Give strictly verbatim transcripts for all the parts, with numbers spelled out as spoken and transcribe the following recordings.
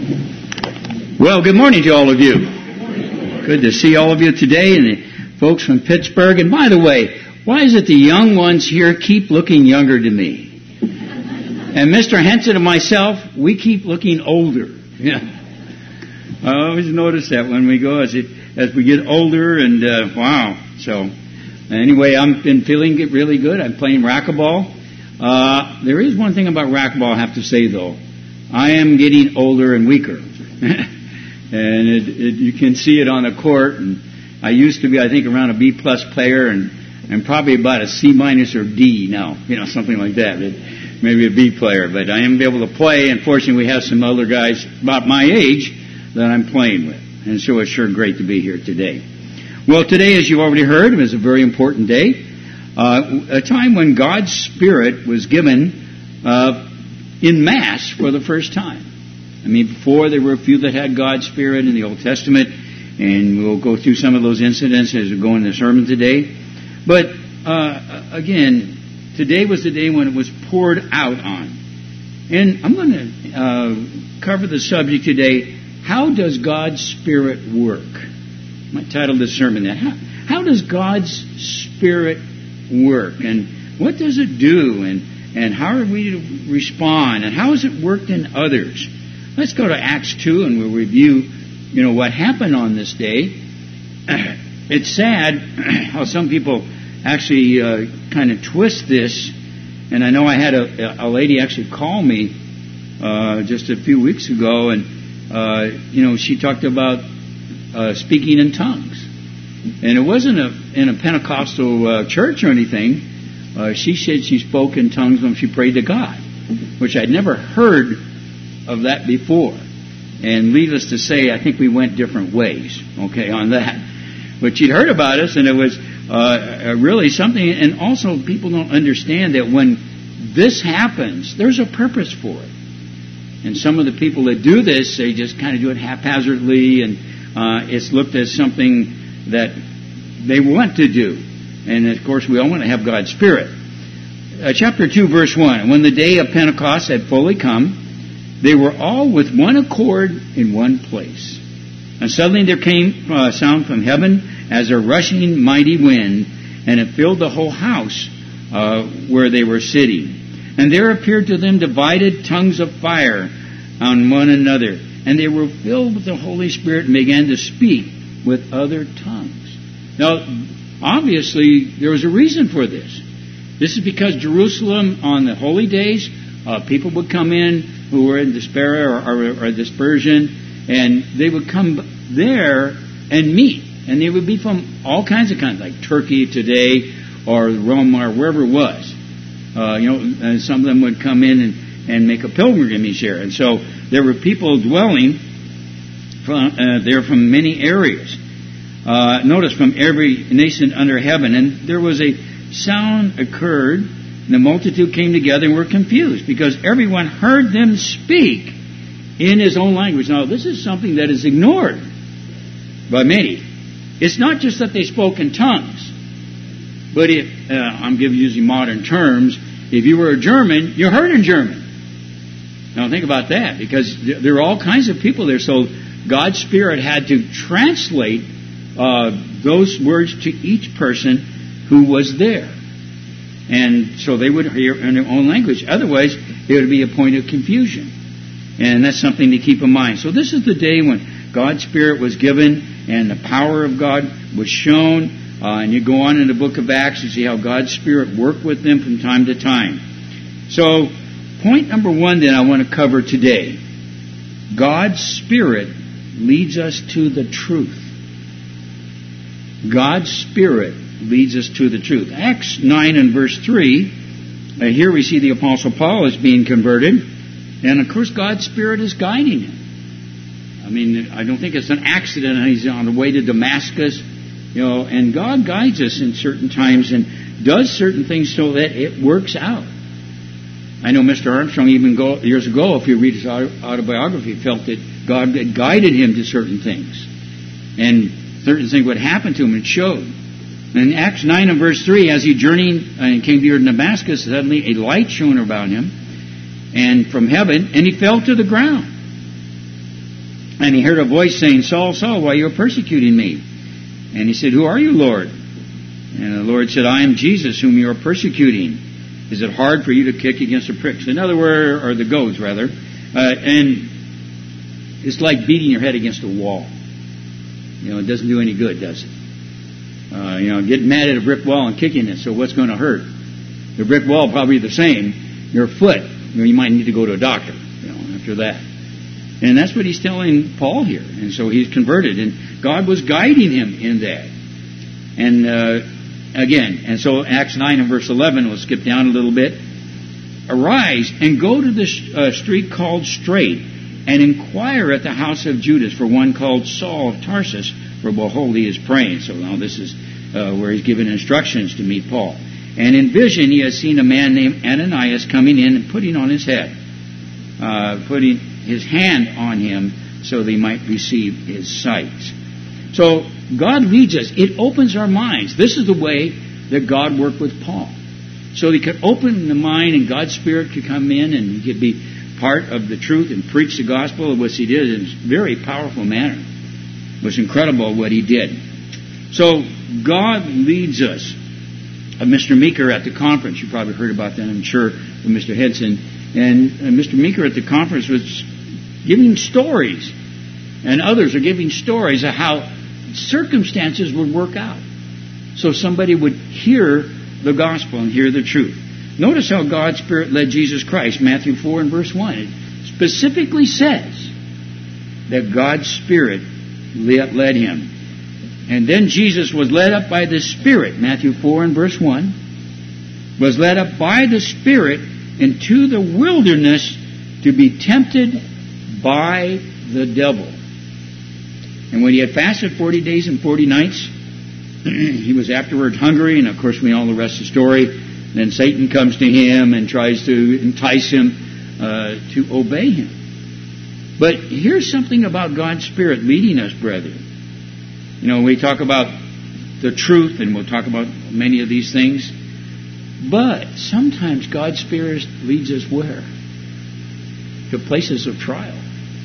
Well, good morning to all of you. Good to see all of you today, and the folks from Pittsburgh. And by the way, why is it the young ones here keep looking younger to me? And Mister Henson and myself, we keep looking older. Yeah. I always notice that when we go as it, as we get older, and uh, wow. So anyway, I've been feeling it really good. I'm playing racquetball. Uh, there is one thing about racquetball I have to say, though. I am getting older and weaker. And it, it, you can see it on the court. And I used to be, I think, around a B plus player, and, and probably about a C minus or D now, you know, something like that. It, maybe a B player, but I am able to play. Unfortunately, we have some other guys about my age that I'm playing with, and so it's sure great to be here today. Well, today, as you've already heard, it was a very important day, uh, a time when God's Spirit was given uh, in mass for the first time. I mean, before there were a few that had God's Spirit in the Old Testament, and we'll go through some of those incidents as we go in the sermon today. But, uh, again, today was the day when it was poured out on. And I'm going to uh, cover the subject today, how does God's Spirit work? I titled this sermon that. How, how does God's Spirit work? And what does it do? And, and how are we to respond? And how has it worked in others? Let's go to Acts two, and we'll review, you know, what happened on this day. It's sad how some people actually uh, kind of twist this. And I know I had a, a lady actually call me uh, just a few weeks ago, and, uh, you know, she talked about uh, speaking in tongues. And it wasn't a, in a Pentecostal uh, church or anything. Uh, she said she spoke in tongues when she prayed to God, which I'd never heard of that before. And needless to say, I think we went different ways, okay, on that. But she'd heard about us, and it was uh, really something. And also, people don't understand that when this happens, there's a purpose for it. And some of the people that do this, they just kind of do it haphazardly, and uh, it's looked as something that they want to do. And, of course, we all want to have God's Spirit. Uh, chapter two, verse one. When the day of Pentecost had fully come, they were all with one accord in one place. And suddenly there came a sound from heaven as a rushing mighty wind, and it filled the whole house uh, where they were sitting. And there appeared to them divided tongues of fire on one another. And they were filled with the Holy Spirit and began to speak with other tongues. Now, obviously, there was a reason for this. This is because Jerusalem, on the holy days, uh, people would come in who were in despair or, or, or dispersion, and they would come there and meet. And they would be from all kinds of countries, like Turkey today, or Rome, or wherever it was. Uh, you know, and some of them would come in and, and make a pilgrimage here. And so there were people dwelling from, uh, there from many areas. Uh, notice from every nation under heaven. And there was a sound occurred, and the multitude came together and were confused, because everyone heard them speak in his own language. Now, this is something that is ignored by many. It's not just that they spoke in tongues, but if, uh, I'm giving using modern terms, if you were a German, you heard in German. Now, think about that, because there are all kinds of people there, so God's Spirit had to translate uh, those words to each person who was there. And so they would hear in their own language. Otherwise, it would be a point of confusion. And that's something to keep in mind. So this is the day when God's Spirit was given and the power of God was shown. Uh, and you go on in the book of Acts and see how God's Spirit worked with them from time to time. So, point number one that I want to cover today. God's Spirit leads us to the truth. God's Spirit leads us to the truth. Acts nine and verse three, uh, here we see the Apostle Paul is being converted, and of course God's Spirit is guiding him. I mean, I don't think it's an accident. He's on the way to Damascus, you know, and God guides us in certain times and does certain things so that it works out. I know Mister Armstrong even go, years ago, if you read his autobiography, felt that God had guided him to certain things, and certain things would happen to him, and showed. In Acts nine and verse three, as he journeyed and came near Damascus, suddenly a light shone about him, and from heaven, and he fell to the ground. And he heard a voice saying, Saul, Saul, why are you persecuting me? And he said, who are you, Lord? And the Lord said, I am Jesus, whom you are persecuting. Is it hard for you to kick against the pricks? In other words, or the goads, rather. Uh, and it's like beating your head against a wall. You know, it doesn't do any good, does it? Uh, you know, getting mad at a brick wall and kicking it, so what's going to hurt? The brick wall probably the same. Your foot, you know, you might need to go to a doctor, you know, after that. And that's what he's telling Paul here. And so he's converted, and God was guiding him in that. And uh, again, and so Acts nine and verse eleven, we'll skip down a little bit. Arise and go to the uh, street called Straight, and inquire at the house of Judas for one called Saul of Tarsus, for behold, he is praying. So now this is uh, where he's given instructions to meet Paul. And in vision he has seen a man named Ananias coming in and putting on his head, uh, putting his hand on him so that he might receive his sight. So God leads us. It opens our minds. This is the way that God worked with Paul. So he could open the mind and God's Spirit could come in and he could be part of the truth and preach the gospel, which he did in a very powerful manner. It was incredible what he did. So God leads us. Uh, Mister Meeker at the conference, you probably heard about that, I'm sure, from Mister Henson. And uh, Mister Meeker at the conference was giving stories. And others are giving stories of how circumstances would work out. So somebody would hear the gospel and hear the truth. Notice how God's Spirit led Jesus Christ, Matthew four and verse one. It specifically says that God's Spirit led him. And then Jesus was led up by the Spirit, Matthew four and verse one, was led up by the Spirit into the wilderness to be tempted by the devil. And when he had fasted forty days and forty nights, he was afterward hungry, and of course we know the rest of the story. Then Satan comes to him and tries to entice him uh, to obey him. But here's something about God's Spirit leading us, brethren. You know, we talk about the truth, and we'll talk about many of these things. But sometimes God's Spirit leads us where? To places of trial.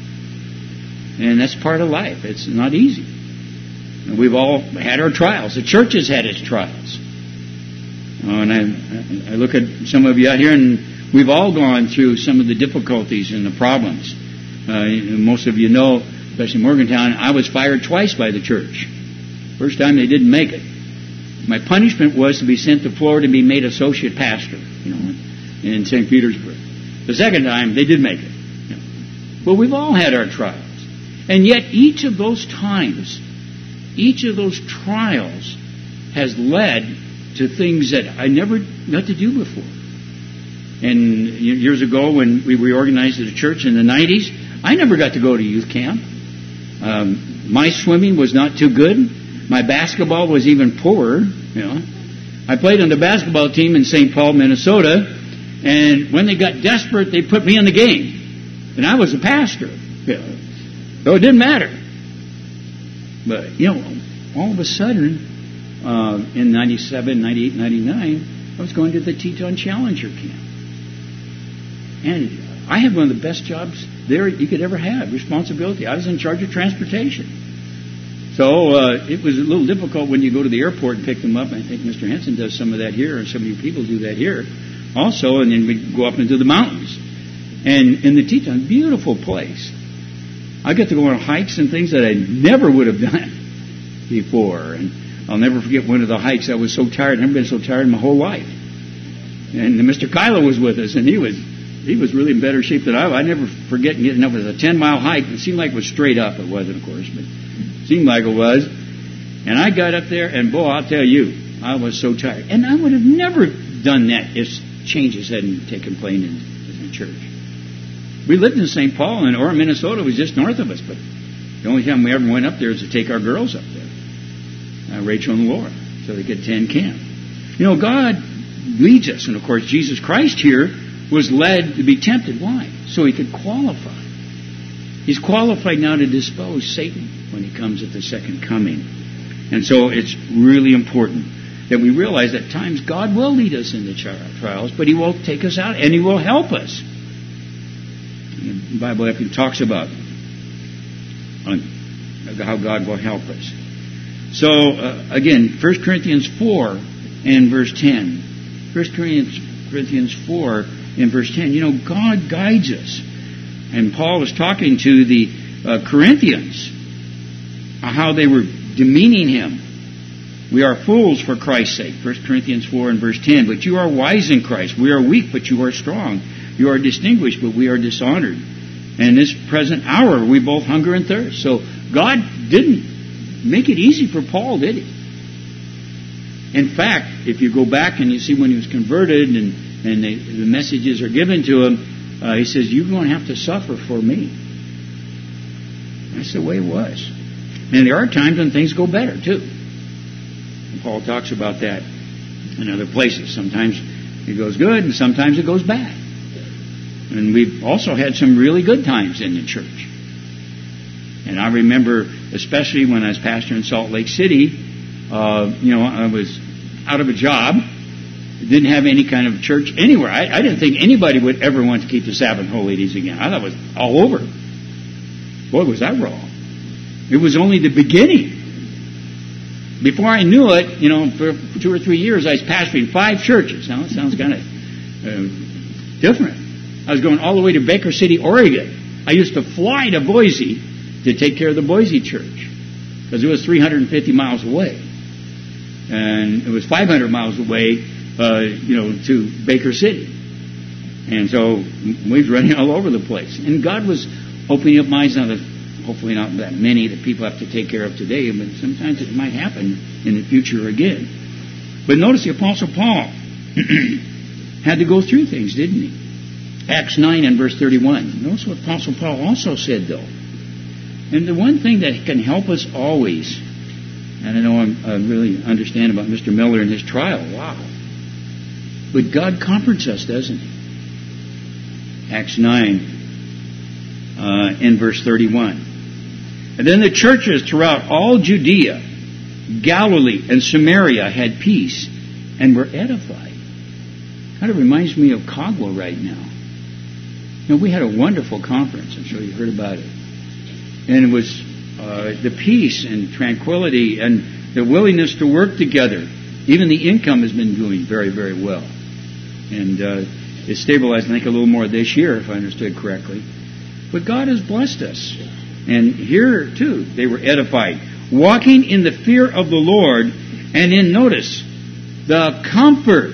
And that's part of life. It's not easy. And we've all had our trials. The church has had its trials. Oh, and I, I look at some of you out here, and we've all gone through some of the difficulties and the problems. Uh, most of you know, especially in Morgantown, I was fired twice by the church. First time they didn't make it. My punishment was to be sent to Florida and be made associate pastor, you know, in Saint Petersburg. The second time, they did make it. You know. But we've all had our trials. And yet each of those times, each of those trials has led to things that I never got to do before. And years ago when we reorganized the church in the nineties, I never got to go to youth camp. Um, my swimming was not too good. My basketball was even poorer. You know, I played on the basketball team in Saint Paul, Minnesota, and when they got desperate, they put me in the game. And I was a pastor. You know, so it didn't matter. But, you know, all of a sudden, uh, in ninety-seven, ninety-eight, ninety-nine, I was going to the Teton Challenger camp. And I had one of the best jobs there you could ever have, responsibility. I was in charge of transportation. So uh, it was a little difficult when you go to the airport and pick them up. I think Mister Henson does some of that here, and some of you people do that here also. And then we go up into the mountains. And in the Teton, beautiful place. I get to go on hikes and things that I never would have done before. And I'll never forget one of the hikes. I was so tired. I've never been so tired in my whole life. And Mister Kylo was with us, and he was he was really in better shape than I was. I never forget getting up. It was a ten-mile hike. It seemed like it was straight up. It wasn't, of course, but it seemed like it was. And I got up there, and boy, I'll tell you, I was so tired. And I would have never done that if changes hadn't taken place in, in the church. We lived in Saint Paul, and Orem, Minnesota was just north of us, but the only time we ever went up there was to take our girls up there, uh, Rachel and Laura, so they could attend camp. You know, God leads us, and of course Jesus Christ here was led to be tempted. Why? So he could qualify. He's qualified now to dispose Satan when he comes at the second coming. And so it's really important that we realize that at times God will lead us into trials, but he will take us out and he will help us. The Bible actually talks about on how God will help us. So, uh, again, First Corinthians four and verse ten. First Corinthians four and verse ten. You know, God guides us. And Paul was talking to the uh, Corinthians, uh, how they were demeaning him. We are fools for Christ's sake. First Corinthians four and verse ten. But you are wise in Christ. We are weak, but you are strong. You are distinguished, but we are dishonored. And in this present hour, we both hunger and thirst. So God didn't make it easy for Paul, did he? In fact, if you go back and you see when he was converted and, and the, the messages are given to him, uh, he says, you're going to have to suffer for me. That's the way it was. And there are times when things go better, too. And Paul talks about that in other places. Sometimes it goes good and sometimes it goes bad. And we've also had some really good times in the church. And I remember, especially when I was pastor in Salt Lake City, uh, you know, I was out of a job, didn't have any kind of church anywhere. I, I didn't think anybody would ever want to keep the Sabbath holy days again. I thought it was all over. Boy, was that wrong. It was only the beginning. Before I knew it, you know, for two or three years, I was pastoring five churches. Now, it sounds kind of uh, different. I was going all the way to Baker City, Oregon. I used to fly to Boise to take care of the Boise church because it was three hundred fifty miles away. And it was five hundred miles away, uh, you know, to Baker City. And so we was running all over the place. And God was opening up minds, now that hopefully not that many that people have to take care of today, but sometimes it might happen in the future again. But notice the Apostle Paul had to go through things, didn't he? Acts nine and verse thirty-one. Notice what Apostle Paul also said, though. And the one thing that can help us always, and I know I'm, I really understand about Mister Miller and his trial. Wow. But God comforts us, doesn't he? Acts nine uh, in verse thirty-one. And then the churches throughout all Judea, Galilee, and Samaria had peace and were edified. Kind of reminds me of Cagua right now. You know, we had a wonderful conference. I'm sure you heard about it. And it was uh, the peace and tranquility and the willingness to work together. Even the income has been doing very, very well. And uh, it's stabilized, I think, a little more this year, if I understood correctly. But God has blessed us. And here, too, they were edified. Walking in the fear of the Lord and in, notice, the comfort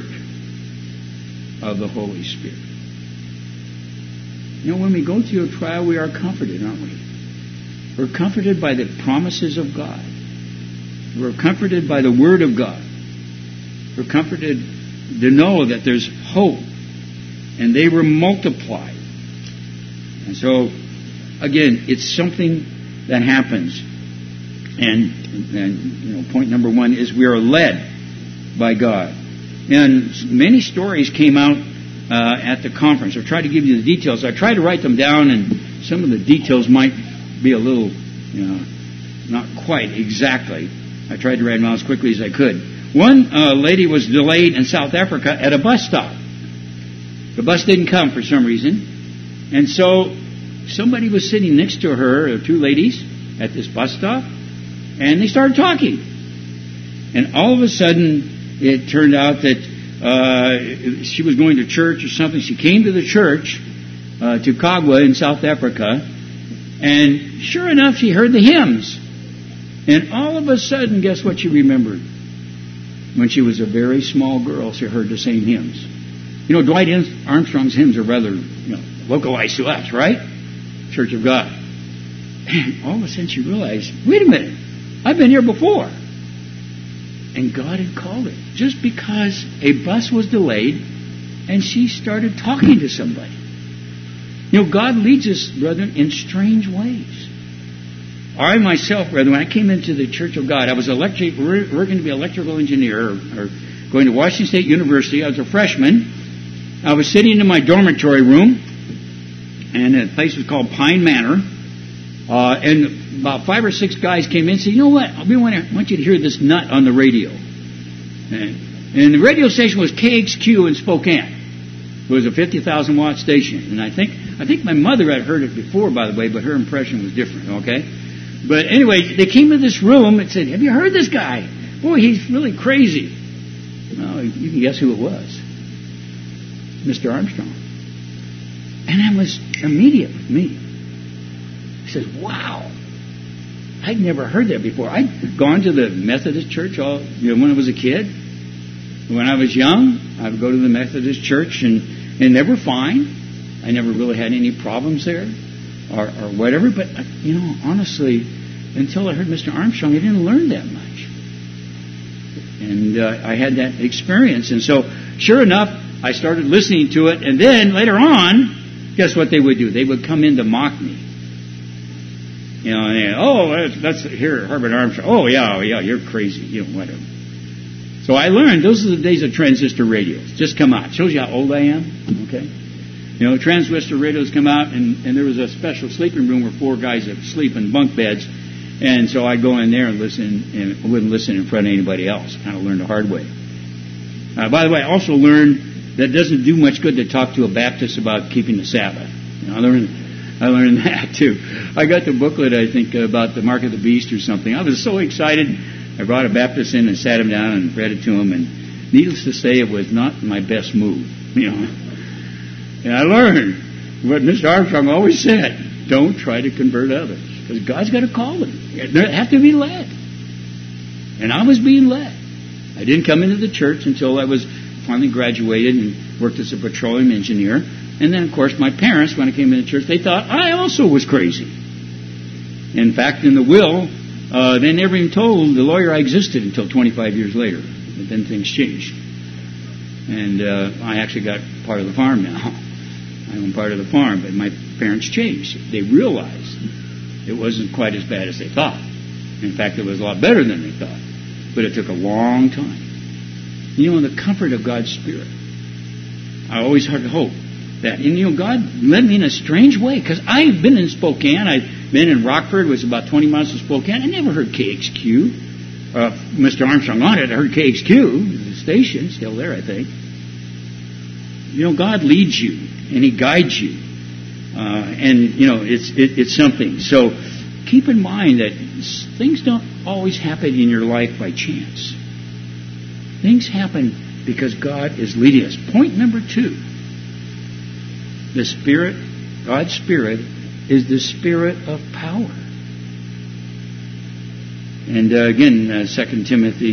of the Holy Spirit. You know, when we go through a trial, we are comforted, aren't we? We're comforted by the promises of God. We're comforted by the Word of God. We're comforted to know that there's hope. And they were multiplied. And so, again, it's something that happens. And, and you know, point number one is we are led by God. And many stories came out uh, at the conference. I've tried to give you the details. I tried to write them down, and some of the details might be a little, you know, not quite exactly. I tried to write them out as quickly as I could. One uh, lady was delayed in South Africa at a bus stop. The bus didn't come for some reason. And so somebody was sitting next to her, or two ladies, at this bus stop, and they started talking. And all of a sudden, it turned out that uh, she was going to church or something. She came to the church, uh, to Cagua in South Africa, and sure enough, she heard the hymns. And all of a sudden, guess what she remembered? When she was a very small girl, she heard the same hymns. You know, Dwight Armstrong's hymns are rather, you know, localized to us, right? Church of God. And all of a sudden she realized, wait a minute, I've been here before. And God had called her just because a bus was delayed and she started talking to somebody. You know, God leads us, brethren, in strange ways. I myself, brethren, when I came into the Church of God, I was electric, we're, we're going to be an electrical engineer, or, or going to Washington State University. I was a freshman. I was sitting in my dormitory room, and the place was called Pine Manor. Uh, and about five or six guys came in and said, you know what, we want, to, want you to hear this nut on the radio. And, and the radio station was K X Q in Spokane. It was a fifty thousand watt station. And I think I think my mother had heard it before, by the way, but her impression was different, okay? But anyway, they came to this room and said, have you heard this guy? Boy, he's really crazy. Well, you can guess who it was. Mister Armstrong. And that was immediate with me. He says, wow. I'd never heard that before. I'd gone to the Methodist church all, you know, when I was a kid. When I was young, I would go to the Methodist church, and, and they were fine. I never really had any problems there or, or whatever. But, you know, honestly, until I heard Mister Armstrong, I didn't learn that much. And uh, I had that experience. And so, sure enough, I started listening to it. And then, later on, guess what they would do? They would come in to mock me. You know, and, oh, that's, that's here, Herbert Armstrong. Oh, yeah, oh, yeah, you're crazy. You know, whatever. So I learned, those are the days of transistor radios. Just come out. Shows you how old I am. Okay. You know, transistor radios come out, and, and there was a special sleeping room where four guys would sleep in bunk beds. And so I'd go in there and listen, and I wouldn't listen in front of anybody else. Kind of learned the hard way. Uh, by the way, I also learned that it doesn't do much good to talk to a Baptist about keeping the Sabbath. You know, I learned... I learned that, too. I got the booklet, I think, about the Mark of the Beast or something. I was so excited. I brought a Baptist in and sat him down and read it to him. And needless to say, it was not my best move, you know. And I learned what Mister Armstrong always said. Don't try to convert others. Because God's got to call them. They have to be led. And I was being led. I didn't come into the church until I was finally graduated and worked as a petroleum engineer. And then, of course, my parents, when I came into church, they thought I also was crazy. In fact, in the will, uh, they never even told the lawyer I existed until twenty-five years later. But then things changed. And uh, I actually got part of the farm now. I own part of the farm, but my parents changed. They realized it wasn't quite as bad as they thought. In fact, it was a lot better than they thought. But it took a long time. You know, in the comfort of God's Spirit, I always had hope. That, and you know, God led me in a strange way, because I've been in Spokane, I've been in Rockford, which is about twenty miles from Spokane. I never heard K X Q. Uh, Mister Armstrong on it, I heard K X Q, the station, still there, I think. You know, God leads you, and He guides you. Uh, and, you know, it's it, it's something. So keep in mind that things don't always happen in your life by chance. Things happen because God is leading us. Point number two. The Spirit, God's Spirit, is the Spirit of power. And uh, again, uh, Second Timothy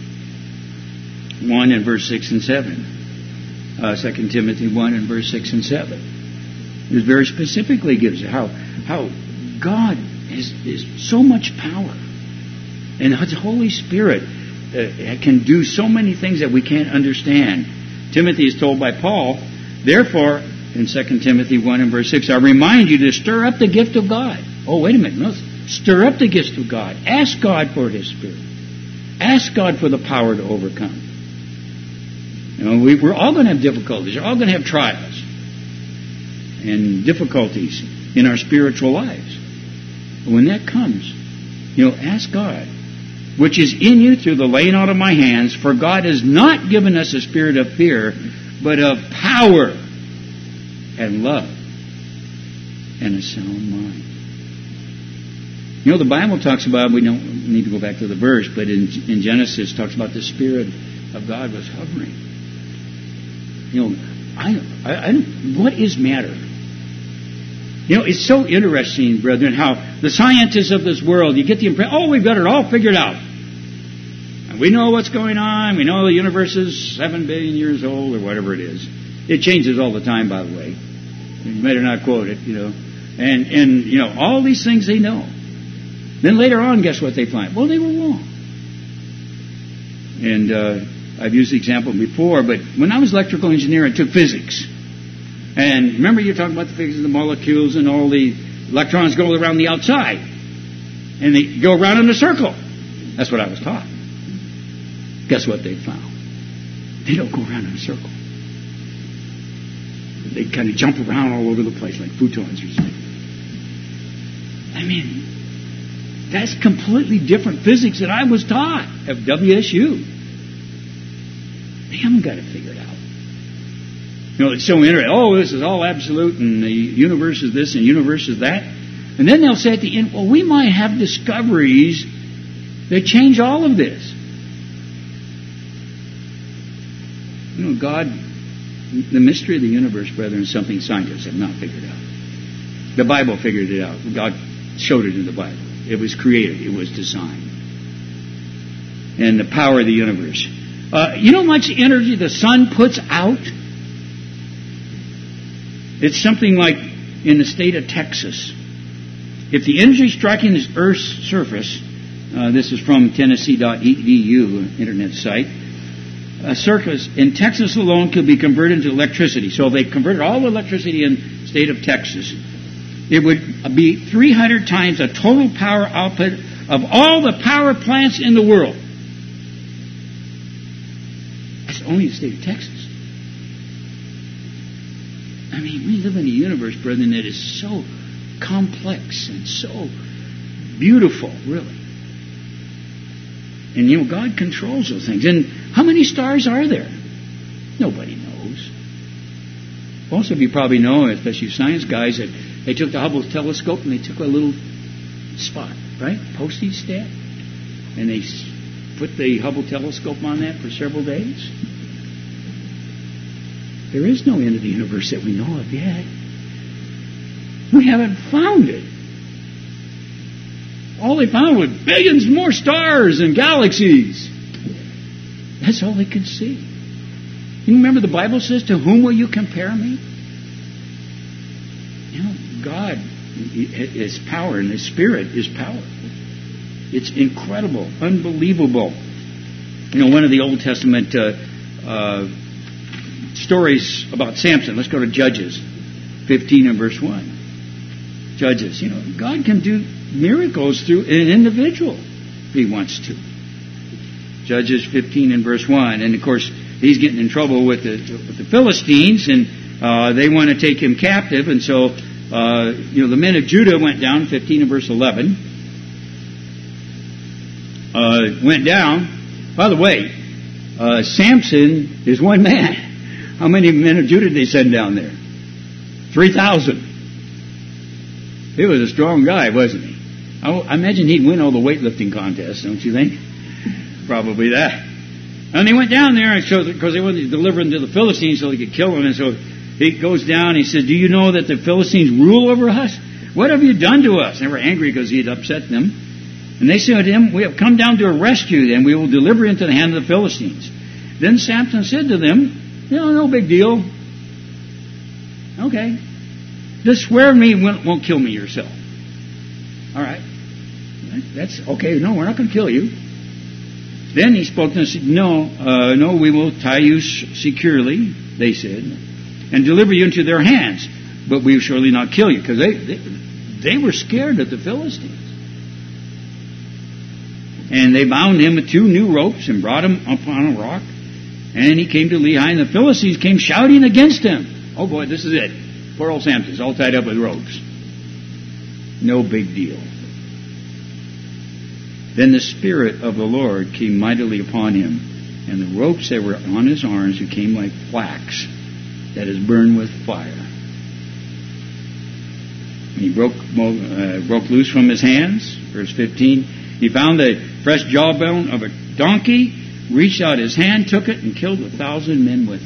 one and verse six and seven. Uh, Second Timothy one and verse six and seven. It very specifically gives how how God is, is so much power. And His Holy Spirit uh, can do so many things that we can't understand. Timothy is told by Paul, therefore, in Second Timothy one and verse six, I remind you to stir up the gift of God. Oh, wait a minute. No, stir up the gift of God. Ask God for His Spirit. Ask God for the power to overcome. You know, we, we're all going to have difficulties. We're all going to have trials and difficulties in our spiritual lives. But when that comes, you know, ask God, which is in you through the laying out of my hands, for God has not given us a spirit of fear, but of power and love and a sound mind. You know, the Bible talks about, we don't need to go back to the verse, but in, in Genesis, it talks about the Spirit of God was hovering. You know, I, I, I what is matter? You know, it's so interesting, brethren, how the scientists of this world, you get the impression, oh, we've got it all figured out. And we know what's going on. We know the universe is seven billion years old, or whatever it is. It changes all the time, by the way. You better not quote it, you know. And, and you know, all these things they know. Then later on, guess what they find? Well, they were wrong. And uh, I've used the example before, but when I was electrical engineer, I took physics. And remember, you're talking about the physics of the molecules and all the electrons go around the outside. And they go around in a circle. That's what I was taught. Guess what they found? They don't go around in a circle. They kind of jump around all over the place like futons or something. I mean, that's completely different physics that I was taught at W S U. They haven't got it figured out. You know, it's so interesting. Oh, this is all absolute and the universe is this and the universe is that. And then they'll say at the end, well, we might have discoveries that change all of this. You know, God, the mystery of the universe, brethren, is something scientists have not figured out. The Bible figured it out. God showed it in the Bible. It was created. It was designed. And the power of the universe. Uh, you know how much energy the sun puts out? It's something like in the state of Texas. If the energy striking this Earth's surface, uh, this is from Tennessee dot E D U, internet site, a surface in Texas alone could be converted into electricity. So if they converted all the electricity in the state of Texas, it would be three hundred times the total power output of all the power plants in the world. That's only the state of Texas. I mean, we live in a universe, brethren, that is so complex and so beautiful, really. And, you know, God controls those things. And how many stars are there? Nobody knows. Most of you probably know, especially science guys, that they took the Hubble telescope and they took a little spot, right? Postage stamp. And they put the Hubble telescope on that for several days. There is no end of the universe that we know of yet. We haven't found it. All they found was billions more stars and galaxies. That's all they could see. You remember the Bible says, to whom will you compare me? You know, God, His power and His Spirit is power. It's incredible, unbelievable. You know, one of the Old Testament uh, uh, stories about Samson. Let's go to Judges fifteen and verse one. Judges, you know, God can do miracles through an individual if He wants to. Judges fifteen and verse one. And of course, he's getting in trouble with the, with the Philistines, and uh, they want to take him captive. And so, uh, you know, the men of Judah went down, fifteen and verse eleven. Uh, went down. By the way, uh, Samson is one man. How many men of Judah did they send down there? three thousand. He was a strong guy, wasn't he? I imagine he'd win all the weightlifting contests, don't you think? Probably that. And he went down there, and so because they wanted to deliver him to the Philistines so they could kill him. And so he goes down, and he says, do you know that the Philistines rule over us? What have you done to us? And they were angry because he had upset them. And they said to him, we have come down to rescue you, and we will deliver you into the hand of the Philistines. Then Samson said to them, you know, no big deal. Okay. Just swear to me you won't, won't kill me yourself. All right. That's okay. No, we're not going to kill you. Then he spoke to them and said, no, uh, no, we will tie you securely, they said, and deliver you into their hands. But we will surely not kill you. Because they, they, they were scared of the Philistines. And they bound him with two new ropes and brought him up on a rock. And he came to Lehi, and the Philistines came shouting against him. Oh boy, this is it. Poor old Samson's all tied up with ropes. No big deal. Then the Spirit of the Lord came mightily upon him, and the ropes that were on his arms became like flax that is burned with fire. And he broke, uh, broke loose from his hands. Verse fifteen. He found the fresh jawbone of a donkey, reached out his hand, took it, and killed a thousand men with it.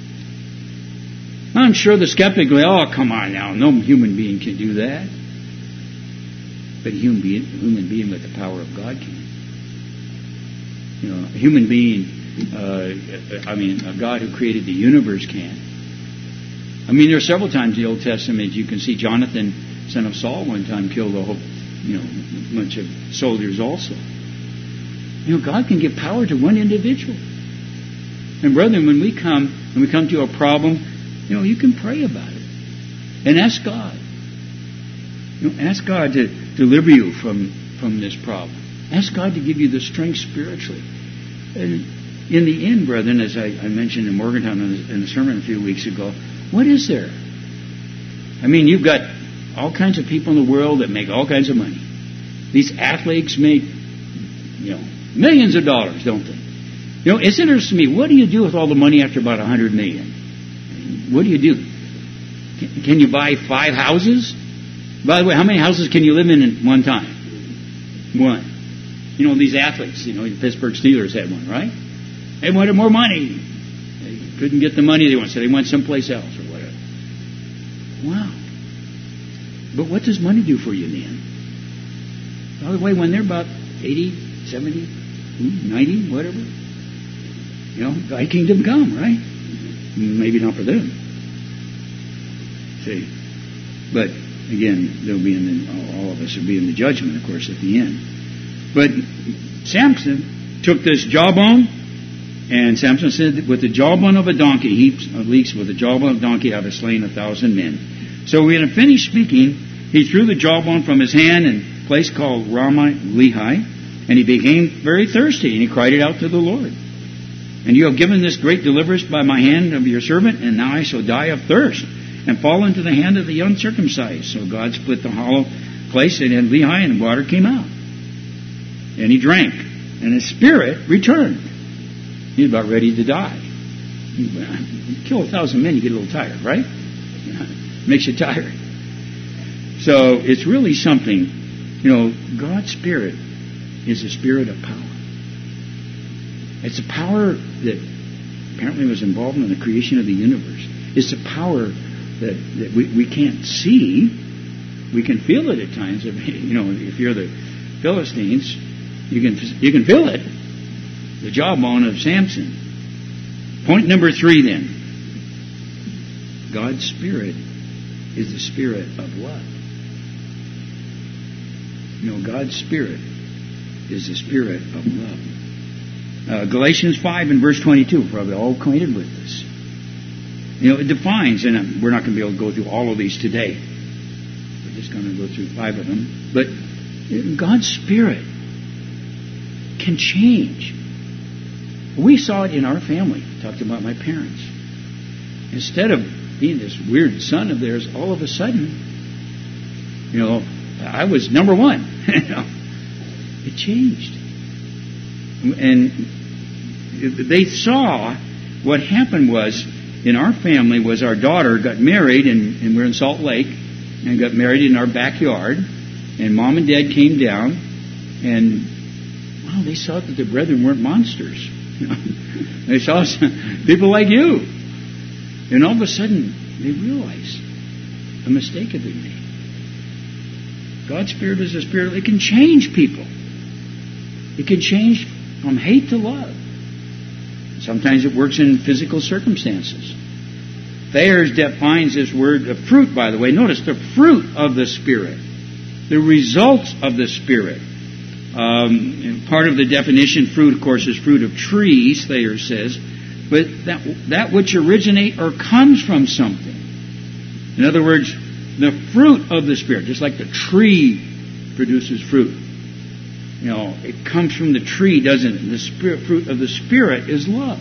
I'm sure the skeptic will, oh, come on now, no human being can do that. But a human being, human being with the power of God can. You know, a human being, uh, I mean, a God who created the universe can. I mean, there are several times in the Old Testament you can see Jonathan, son of Saul, one time killed a whole, you know, bunch of soldiers also. You know, God can give power to one individual. And brethren, when we come and we come to a problem, you know, you can pray about it and ask God. You know, ask God to deliver you from, from this problem. Ask God to give you the strength spiritually. And in the end, brethren, as I, I mentioned in Morgantown in the sermon a few weeks ago, what is there? I mean, you've got all kinds of people in the world that make all kinds of money. These athletes make, you know, millions of dollars, don't they? You know, it's interesting to me. What do you do with all the money after about a hundred million? What do you do? Can you buy five houses? By the way, how many houses can you live in at one time? One. You know, these athletes, you know, the Pittsburgh Steelers had one, right? They wanted more money. They couldn't get the money they wanted, so they went someplace else or whatever. Wow. But what does money do for you in the end? By the way, when they're about eighty, seventy, ninety, whatever, you know, thy kingdom come, right? Maybe not for them. See? But, again, they'll be in the, all of us will be in the judgment, of course, at the end. But Samson took this jawbone, and Samson said, with the jawbone of a donkey, he, at least with the jawbone of a donkey, I have slain a thousand men. So when he finished speaking, he threw the jawbone from his hand in a place called Ramah Lehi, and he became very thirsty, and he cried it out to the Lord. And you have given this great deliverance by my hand of your servant, and now I shall die of thirst, and fall into the hand of the uncircumcised. So God split the hollow place in Lehi, and the water came out. And he drank, and his spirit returned. He was about ready to die. You kill a thousand men, you get a little tired, right? Makes you tired. So it's really something, you know, God's Spirit is a spirit of power. It's a power that apparently was involved in the creation of the universe. It's a power that, that we, we can't see. We can feel it at times. You know, if you're the Philistines, you can you can feel it. The jawbone of Samson. Point number three then. God's Spirit is the spirit of love. You know, God's Spirit is the spirit of love. Uh, Galatians five and verse twenty-two, probably all acquainted with this. You know, it defines, and we're not going to be able to go through all of these today. We're just going to go through five of them. But God's Spirit can change. We saw it in our family. I talked about my parents. Instead of being this weird son of theirs, all of a sudden, you know, I was number one. You know, it changed. And they saw what happened was, in our family, was our daughter got married, and, and we're in Salt Lake, and got married in our backyard, and mom and dad came down, and wow, they saw that the brethren weren't monsters. You know? They saw some, people like you. And all of a sudden, they realized a mistake had been made. God's Spirit is a spirit. It can change people. It can change from hate to love. Sometimes it works in physical circumstances. Thayer's defines this word of fruit, by the way. Notice the fruit of the Spirit. The results of the Spirit. Um, part of the definition, fruit, of course, is fruit of trees, Thayer says. But that, that which originate or comes from something. In other words, the fruit of the Spirit, just like the tree produces fruit. You know, it comes from the tree, doesn't it? The spirit, fruit of the Spirit is love.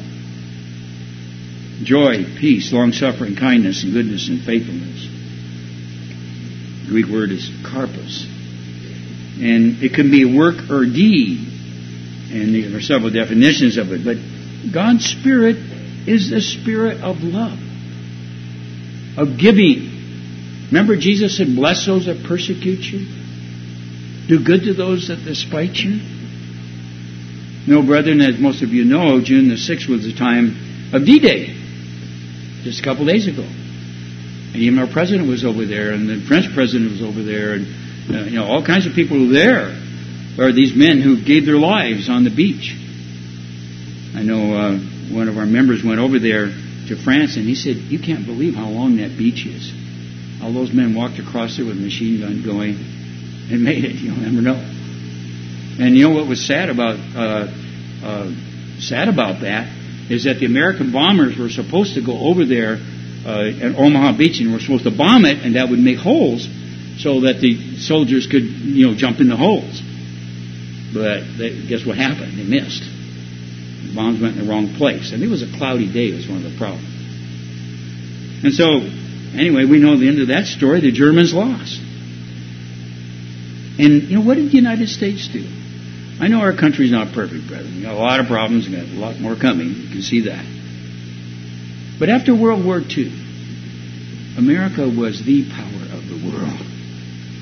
Joy, peace, long-suffering, kindness, and goodness, and faithfulness. The Greek word is karpos. And it can be a work or deed. And there are several definitions of it. But God's Spirit is the spirit of love. Of giving. Remember Jesus said, bless those that persecute you. Do good to those that despite you. No, brethren, as most of you know, June the sixth was the time of D-Day. Just a couple days ago. And even our president was over there, and the French president was over there, and uh, you know, all kinds of people were there. There are these men who gave their lives on the beach. I know uh, one of our members went over there to France, and he said, you can't believe how long that beach is. All those men walked across there with a machine gun going and made it. You'll never know. And you know what was sad about uh, uh, sad about that is that the American bombers were supposed to go over there uh, at Omaha Beach, and were supposed to bomb it, and that would make holes so that the soldiers could, you know, jump in the holes. But they, guess what happened? They missed. The bombs went in the wrong place. And it was a cloudy day. It was one of the problems. And so, anyway, we know the end of that story. The Germans lost. And, you know, what did the United States do? I know our country's not perfect, brethren. We've got a lot of problems. We've got a lot more coming. You can see that. But after World War Two, America was the power of the world.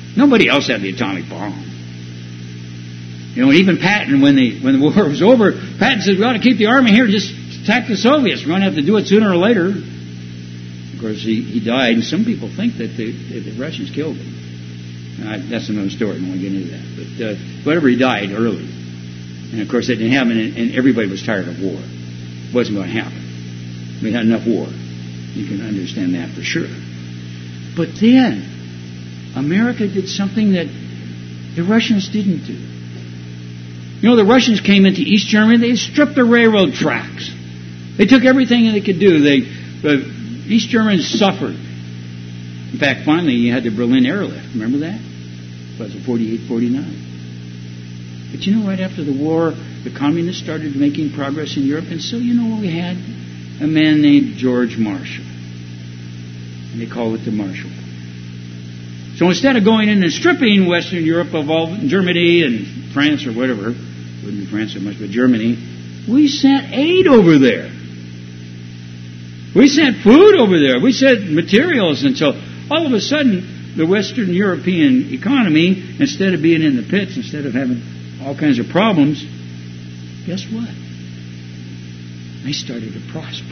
Nobody else had the atomic bomb. You know, even Patton, when the when the war was over, Patton said, we ought to keep the army here, just attack the Soviets. We're going to have to do it sooner or later. Of course, he, he died, and some people think that the, that the Russians killed him. I, that's another story. I don't want to get into that. But uh, whatever, he died early. And, of course, it didn't happen, and, and everybody was tired of war. It wasn't going to happen. We had enough war. You can understand that for sure. But then, America did something that the Russians didn't do. You know, the Russians came into East Germany. They stripped the railroad tracks. They took everything that they could do. They, the East Germans suffered. In fact, finally, you had the Berlin airlift. Remember that? It was in forty-eight, forty-nine. But you know, right after the war, the communists started making progress in Europe. And so, you know what we had? A man named George Marshall. And they called it the Marshall Plan. So instead of going in and stripping Western Europe of all, Germany and France or whatever, wouldn't be France so much, but Germany, we sent aid over there. We sent food over there. We sent materials. And so all of a sudden, the Western European economy, instead of being in the pits, instead of having all kinds of problems, guess what? They started to prosper.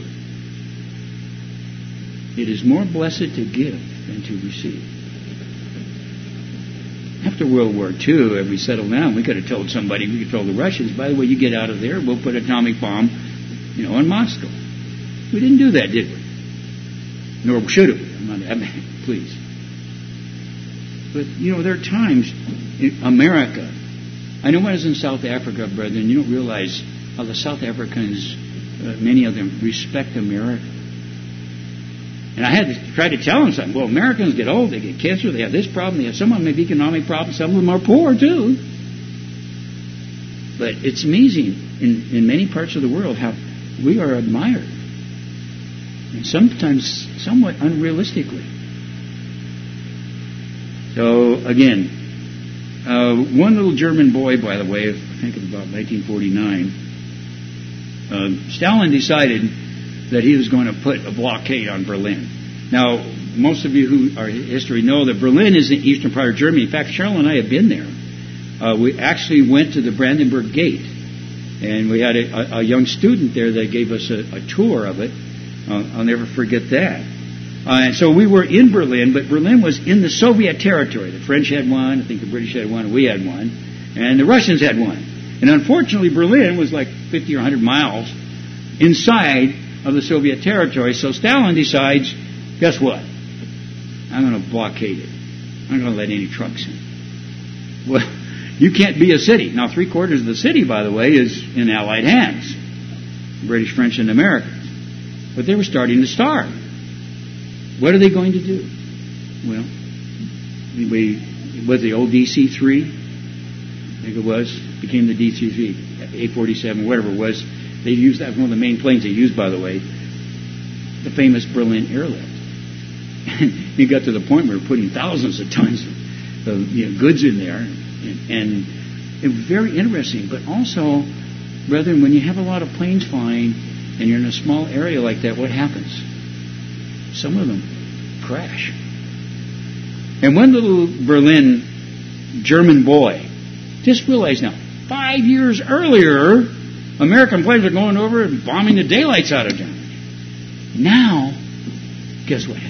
It is more blessed to give than to receive. After World War Two, as we settled down, we could have told somebody, we could have told the Russians, by the way, you get out of there, we'll put an atomic bomb, you know, in Moscow. We didn't do that, did we? Nor should have. I'm not, I mean, please. But, you know, there are times in America, I know when I was in South Africa, brethren, you don't realize how the South Africans, uh, many of them, respect America. And I had to try to tell them something. Well, Americans get old, they get cancer, they have this problem, they have some of them have economic problems, some of them are poor too. But it's amazing in, in many parts of the world how we are admired. And sometimes somewhat unrealistically. So, again, uh, one little German boy, by the way, I think it was about nineteen forty-nine, uh, Stalin decided that he was going to put a blockade on Berlin. Now, most of you who are history know that Berlin is the eastern part of Germany. In fact, Cheryl and I have been there. Uh, we actually went to the Brandenburg Gate, and we had a, a, a young student there that gave us a, a tour of it. Uh, I'll never forget that. Uh, and so we were in Berlin, but Berlin was in the Soviet territory. The French had one, I think the British had one, and we had one, and the Russians had one. And unfortunately, Berlin was like fifty or one hundred miles inside of the Soviet territory. So Stalin decides, guess what? I'm going to blockade it. I'm going to let any trucks in. Well, you can't be a city. Now, three quarters of the city, by the way, is in Allied hands. British, French, and Americans. But they were starting to starve. What are they going to do? Well, we, was the old D C three? I think it was. Became the D C three, A forty-seven, whatever it was. They used that, one of the main planes they used, by the way, the famous Berlin airlift. And it got to the point where we were putting thousands of tons of, of you know, goods in there. And, and it was very interesting. But also, brethren, when you have a lot of planes flying and you're in a small area like that, what happens? Some of them crash. And one little Berlin German boy just realized now, five years earlier, American planes are going over and bombing the daylights out of Germany. Now, guess what happens?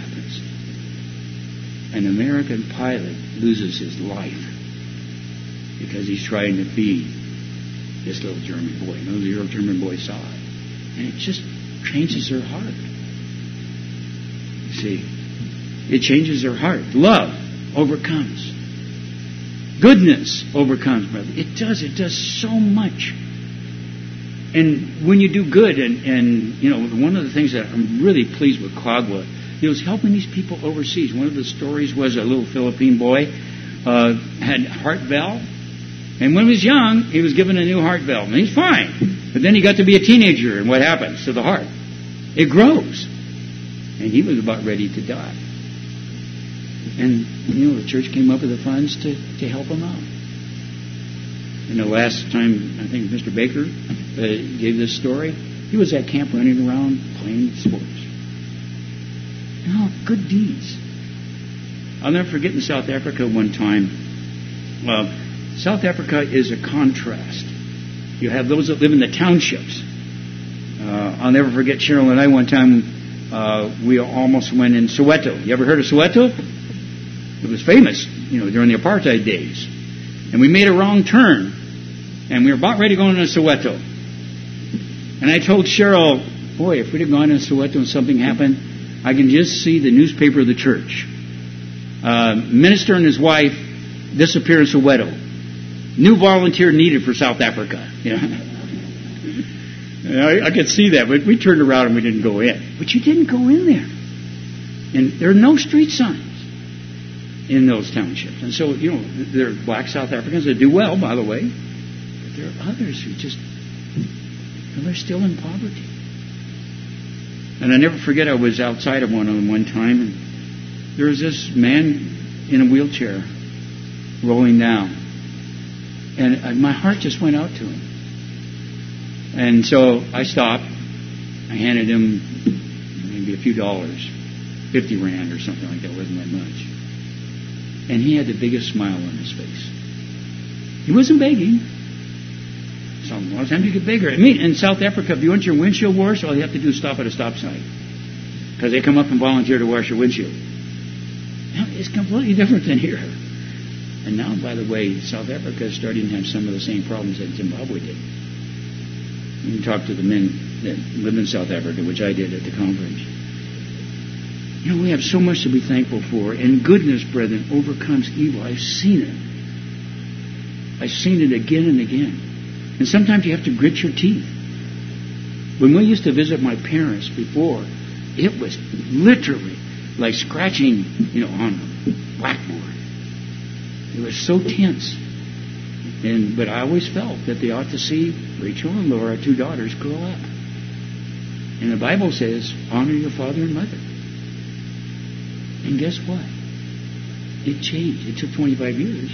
An American pilot loses his life because he's trying to feed this little German boy. And the little German boy saw it. And it just changes her heart. You see, it changes her heart. Love overcomes. Goodness overcomes, brother. It does. It does so much. And when you do good, and, and you know, one of the things that I'm really pleased with Kagwa, he was helping these people overseas. One of the stories was a little Philippine boy uh, had heart valve. And when he was young, he was given a new heart valve. And he's fine. But then he got to be a teenager, and what happens to the heart? It grows. And he was about ready to die. And, you know, the church came up with the funds to, to help him out. And the last time, I think Mister Baker uh, gave this story, he was at camp running around playing sports. You know, good deeds. I'll never forget in South Africa one time. Uh, South Africa is a contrast. You have those that live in the townships. Uh, I'll never forget Cheryl and I one time, uh, we almost went in Soweto. You ever heard of Soweto? It was famous, you know, during the apartheid days. And we made a wrong turn. And we were about ready to go into Soweto. And I told Cheryl, boy, if we'd have gone into Soweto and something happened, I can just see the newspaper of the church. Uh, minister and his wife disappear in Soweto. New volunteer needed for South Africa. You know? I, I could see that, but we turned around and we didn't go in. But you didn't go in there. And there are no street signs in those townships. And so, you know, there are black South Africans that do well, by the way. But there are others who just, and they're still in poverty. And I never forget, I was outside of one of them one time, and there was this man in a wheelchair rolling down. And my heart just went out to him. And so I stopped. I handed him maybe a few dollars, fifty rand or something like that. It wasn't that much. And he had the biggest smile on his face. He wasn't begging. So a lot of times you get bigger. I mean, in South Africa, if you want your windshield washed, all you have to do is stop at a stop sign. Because they come up and volunteer to wash your windshield. Now, it's completely different than here. And now, by the way, South Africa is starting to have some of the same problems that Zimbabwe did. You can talk to the men that live in South Africa, which I did at the conference. You know, we have so much to be thankful for. And goodness, brethren, overcomes evil. I've seen it. I've seen it again and again. And sometimes you have to grit your teeth. When we used to visit my parents before, it was literally like scratching, you know, on a blackboard. It was so tense. And but I always felt that they ought to see Rachel and Laura, two daughters, grow up. And the Bible says, honor your father and mother. And guess what? It changed. It took twenty-five years.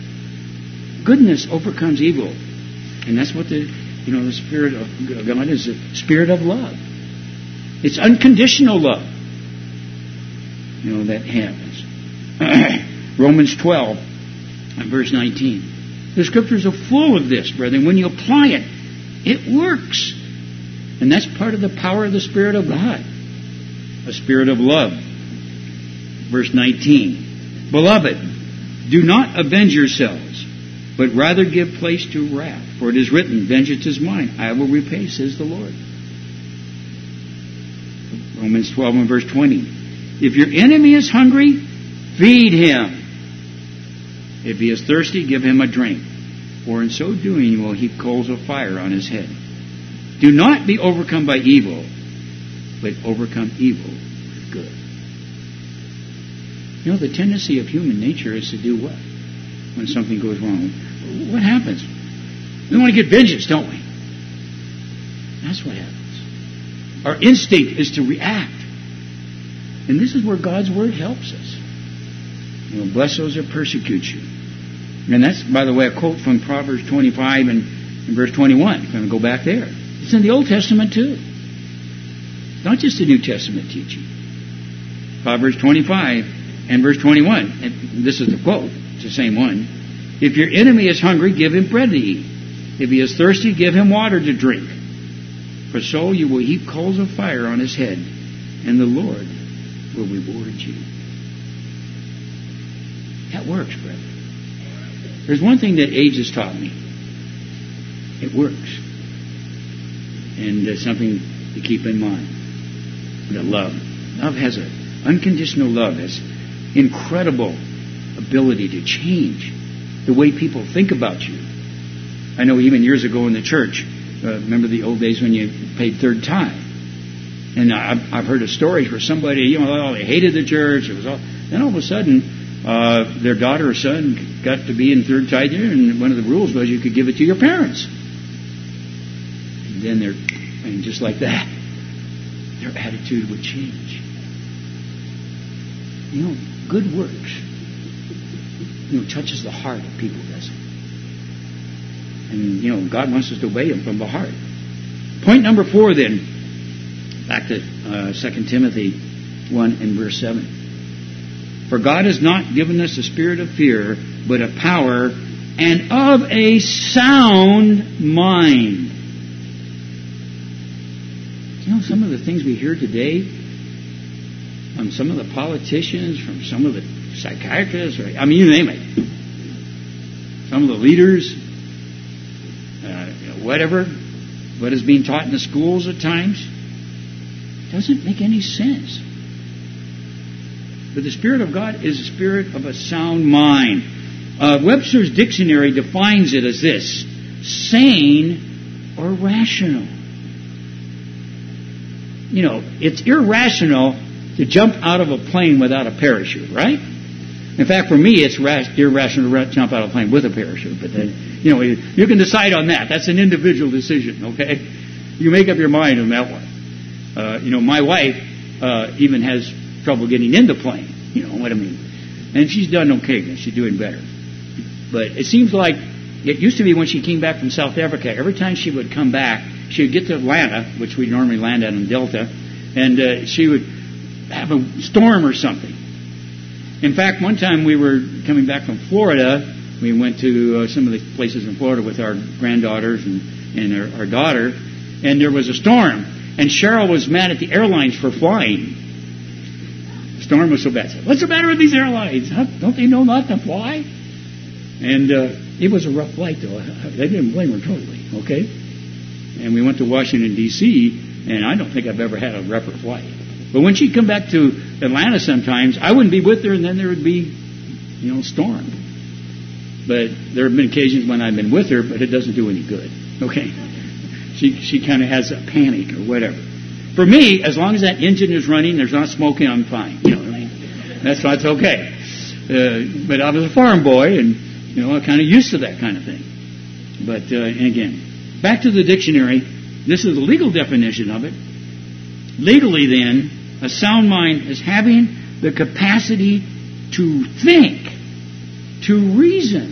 Goodness overcomes evil. And that's what the, you know, the Spirit of God is, the Spirit of love. It's unconditional love. You know, that happens. Romans twelve and verse nineteen. The Scriptures are full of this, brethren. When you apply it, it works. And that's part of the power of the Spirit of God. A spirit of love. Verse nineteen. Beloved, do not avenge yourselves, but rather give place to wrath. For it is written, vengeance is mine, I will repay, says the Lord. Romans twelve and verse twenty. If your enemy is hungry, feed him. If he is thirsty, give him a drink. For in so doing you will heap coals of fire on his head. Do not be overcome by evil, but overcome evil with good. You know, the tendency of human nature is to do what? When something goes wrong. What happens? We want to get vengeance, don't we? That's what happens. Our instinct is to react. And this is where God's Word helps us. You know, bless those that persecute you. And that's, by the way, a quote from Proverbs twenty-five and, and verse twenty-one. I'm going to go back there. It's in the Old Testament too. Not just the New Testament teaching. Proverbs twenty-five and verse twenty-one. And this is the quote. It's the same one. If your enemy is hungry, give him bread to eat. If he is thirsty, give him water to drink. For so you will heap coals of fire on his head, and the Lord will reward you. That works, brethren. There's one thing that age has taught me. It works. And there's something to keep in mind. The love. Love has an unconditional love. Has incredible ability to change the way people think about you. I know even years ago in the church, uh, remember the old days when you paid third tithe? And I've, I've heard of stories where somebody, you know, oh, they hated the church. It was all. Then all of a sudden, uh, their daughter or son got to be in third tithe there, and one of the rules was you could give it to your parents. And then they're, and just like that, their attitude would change. You know, good works, you know, touches the heart of people, doesn't it? And, you know, God wants us to obey Him from the heart. Point number four, then, back to uh, Second Timothy one and verse seven. For God has not given us a spirit of fear, but of power and of a sound mind. You know, some of the things we hear today from some of the politicians, from some of the psychiatrists, or, I mean, you name it. Some of the leaders, uh, you know, whatever, what is being taught in the schools at times, doesn't make any sense. But the Spirit of God is a spirit of a sound mind. Uh, Webster's dictionary defines it as this: sane or rational. You know, it's irrational to jump out of a plane without a parachute, right? In fact, for me, it's rash, irrational to jump out of a plane with a parachute. But then, you know, you can decide on that. That's an individual decision, okay? You make up your mind on that one. Uh, you know, my wife uh, even has trouble getting into plane. You know what I mean? And she's done okay. She's doing better. But it seems like it used to be when she came back from South Africa, every time she would come back, she would get to Atlanta, which we normally land at in Delta, and uh, she would have a storm or something. In fact, one time we were coming back from Florida. We went to uh, some of the places in Florida with our granddaughters and, and our, our daughter, and there was a storm. And Cheryl was mad at the airlines for flying. The storm was so bad. Said, "What's the matter with these airlines? Huh? Don't they know not to fly?" And uh, it was a rough flight, though. They didn't blame her totally, okay? And we went to Washington, D C, and I don't think I've ever had a rougher flight. But when she'd come back to Atlanta sometimes, I wouldn't be with her, and then there would be, you know, storm. But there have been occasions when I've been with her, but it doesn't do any good, okay? She she kind of has a panic or whatever. For me, as long as that engine is running, there's not smoking, I'm fine. You know what I mean? That's that's okay. Uh, but I was a farm boy, and you know, I'm kind of used to that kind of thing. But uh, and again, back to the dictionary. This is the legal definition of it. Legally, then, a sound mind is having the capacity to think, to reason,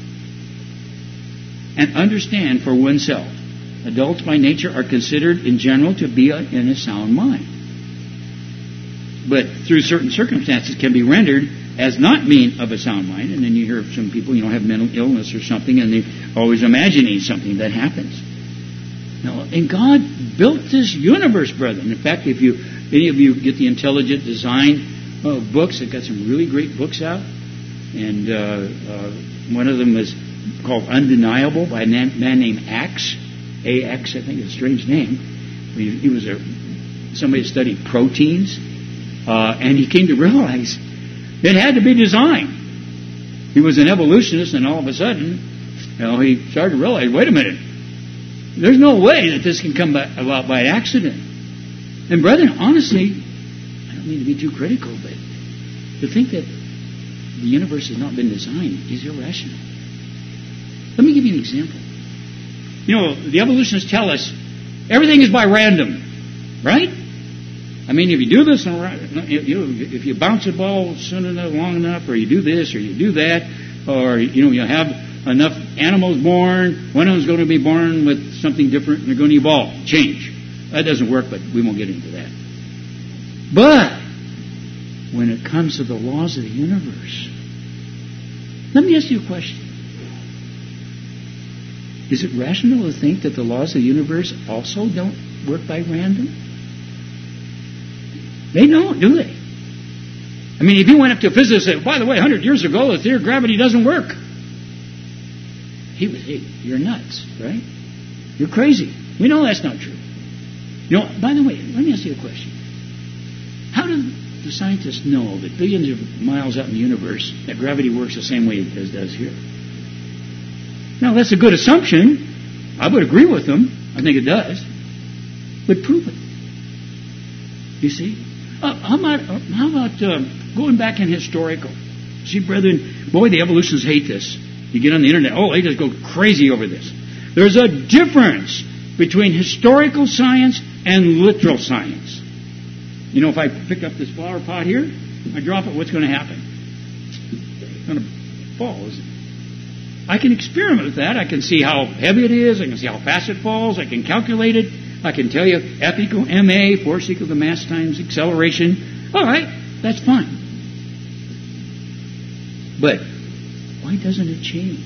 and understand for oneself. Adults by nature are considered in general to be in a sound mind. But through certain circumstances can be rendered as not being of a sound mind. And then you hear of some people, you know, have mental illness or something, and they're always imagining something that happens. Now, and God built this universe, brethren. In fact, if you any of you get the Intelligent Design uh, books, they've got some really great books out. And uh, uh, one of them is called Undeniable by a man named Axe. A X, I think is a strange name. He, he was a somebody who studied proteins, uh, and he came to realize it had to be designed. He was an evolutionist, and all of a sudden, you know, he started to realize, wait a minute, there's no way that this can come about by accident. And brethren, honestly, I don't mean to be too critical, but to think that the universe has not been designed is irrational. Let me give you an example. You know, the evolutionists tell us everything is by random, right? I mean, if you do this, if you bounce a ball soon enough, long enough, or you do this, or you do that, or, you know, you have enough animals born, one of them's going to be born with something different, and they're going to evolve, change. That doesn't work, but we won't get into that. But when it comes to the laws of the universe, let me ask you a question. Is it rational to think that the laws of the universe also don't work by random? They don't, do they? I mean, if you went up to a physicist and said, by the way, one hundred years ago, the theory of gravity doesn't work. He would say, you're nuts, right? You're crazy. We know that's not true. You know, by the way, let me ask you a question. How do the scientists know that billions of miles out in the universe that gravity works the same way as it does here? Now, that's a good assumption. I would agree with them. I think it does. But prove it. You see? Uh, how about, uh, how about uh, going back in historical? See, brethren, boy, the evolutionists hate this. You get on the internet, oh, they just go crazy over this. There's a difference between historical science and literal science. You know, if I pick up this flower pot here, I drop it, what's going to happen? It's going to fall, isn't it? I can experiment with that. I can see how heavy it is. I can see how fast it falls. I can calculate it. I can tell you F equal ma, force equal to mass times acceleration. All right, that's fine. But why doesn't it change?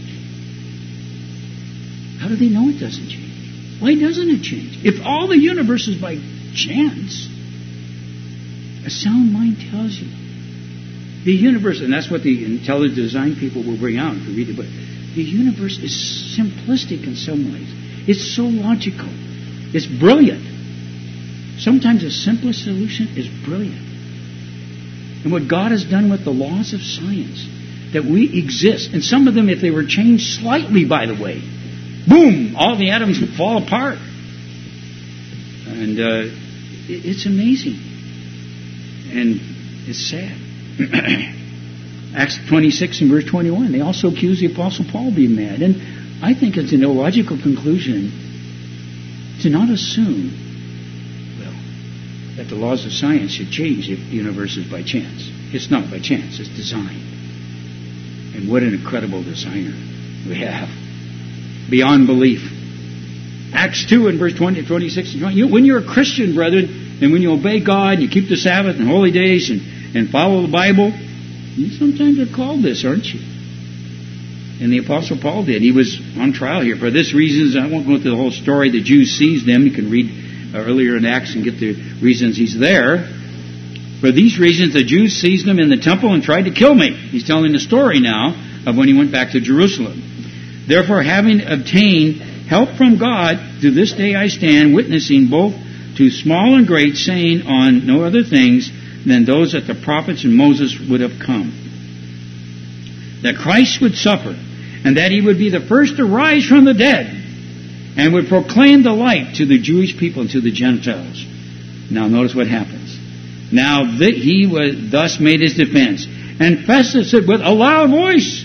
How do they know it doesn't change? Why doesn't it change? If all the universe is by chance, a sound mind tells you. The universe, and that's what the intelligent design people will bring out if you read the book. The universe is simplistic in some ways. It's so logical. It's brilliant. Sometimes the simplest solution is brilliant. And what God has done with the laws of science, that we exist, and some of them, if they were changed slightly, by the way, boom, all the atoms would fall apart. And uh, it's amazing. And it's sad. Acts twenty-six and verse twenty-one, they also accuse the Apostle Paul of being mad. And I think it's an illogical conclusion to not assume, well, that the laws of science should change if the universe is by chance. It's not by chance, it's designed. And what an incredible designer we have. Beyond belief. Acts two and verse twenty, twenty-six and twenty. You, when you're a Christian, brethren, and when you obey God, you keep the Sabbath and holy days and, and follow the Bible, you sometimes are called this, aren't you? And the Apostle Paul did. He was on trial here. For this reason, I won't go through the whole story. The Jews seized him. You can read uh, earlier in Acts and get the reasons he's there. For these reasons, the Jews seized him in the temple and tried to kill me. He's telling the story now of when he went back to Jerusalem. Therefore, having obtained help from God, to this day I stand, witnessing both to small and great, saying on no other things than those that the prophets and Moses would have come. That Christ would suffer, and that he would be the first to rise from the dead, and would proclaim the light to the Jewish people and to the Gentiles. Now notice what happens. Now that he was thus made his defense, and Festus said with a loud voice,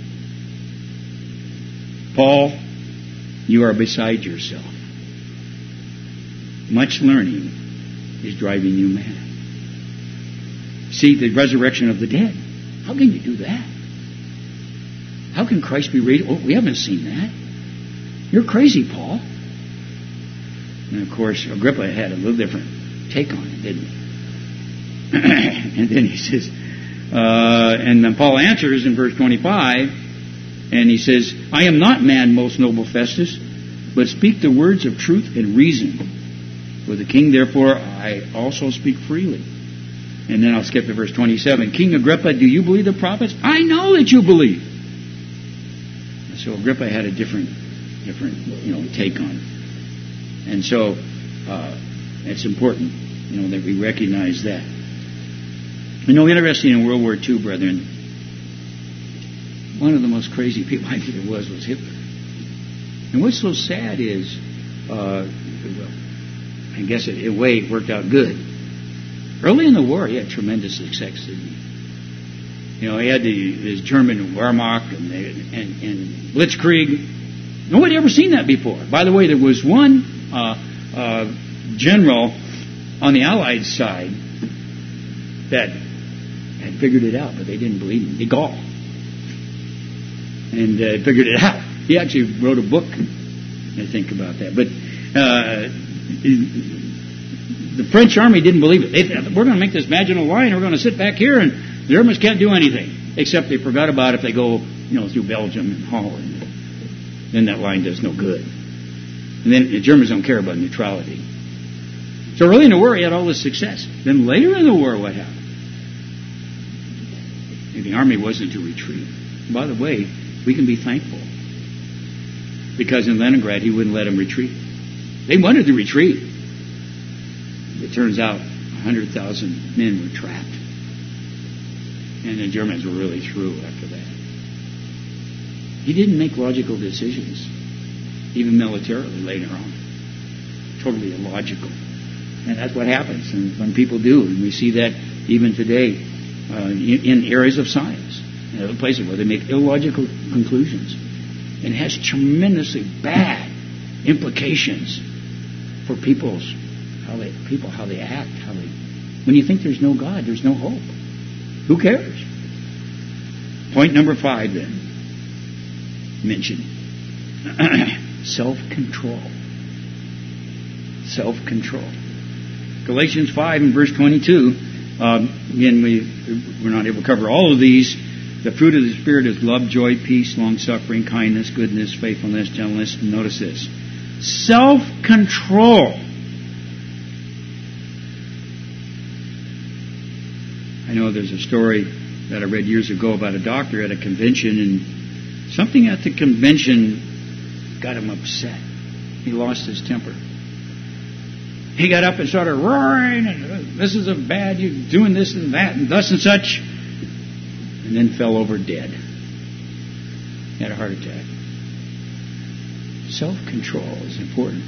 Paul, you are beside yourself. Much learning is driving you mad. See, the resurrection of the dead. How can you do that? How can Christ be raised? Oh, we haven't seen that. You're crazy, Paul. And of course, Agrippa had a little different take on it, didn't he? And then he says, uh, and then Paul answers in verse twenty-five, and he says, I am not mad, most noble Festus, but speak the words of truth and reason. For the king, therefore, I also speak freely. And then I'll skip to verse twenty-seven. King Agrippa, do you believe the prophets? I know that you believe. So Agrippa had a different, different, you know, take on it. And so uh, it's important, you know, that we recognize that. You know, interesting in World War Two, brethren, one of the most crazy people I think there was was Hitler. And what's so sad is, uh, well, I guess in a way it worked out good. Early in the war, he had tremendous success, didn't he? You know, he had the, his German Wehrmacht and, and, and Blitzkrieg. Nobody ever seen that before. By the way, there was one uh, uh, general on the Allied side that had figured it out, but they didn't believe him. De Gaulle. And uh, figured it out. He actually wrote a book, I think, about that. But uh, the French army didn't believe it. They said, we're going to make this Maginot Line, we're going to sit back here, and the Germans can't do anything. Except they forgot about if they go, you know, through Belgium and Holland. Then that line does no good. And then the Germans don't care about neutrality. So early in the war, he had all this success. Then later in the war, what happened? The army wasn't to retreat. By the way, we can be thankful. Because in Leningrad, he wouldn't let them retreat. They wanted to retreat. It turns out one hundred thousand men were trapped. And the Germans were really through after that. He didn't make logical decisions, even militarily later on. Totally illogical. And that's what happens and when people do. And we see that even today uh, in, in areas of science and other places where they make illogical conclusions. And it has tremendously bad implications for people's how they people how they act, how they when you think there's no God, there's no hope. Who cares? Point number five then. Mentioned. Self-control. Self-control. Galatians five and verse twenty-two. Um, again, we, we're not able to cover all of these, The fruit of the Spirit is love, joy, peace, long-suffering, kindness, goodness, faithfulness, gentleness. Notice this. Self-control. I know there's a story that I read years ago about a doctor at a convention, and something at the convention got him upset. He lost his temper. He got up and started roaring, and this is a bad, you're doing this and that, and thus and such, and then fell over dead. He had a heart attack. Self-control is important.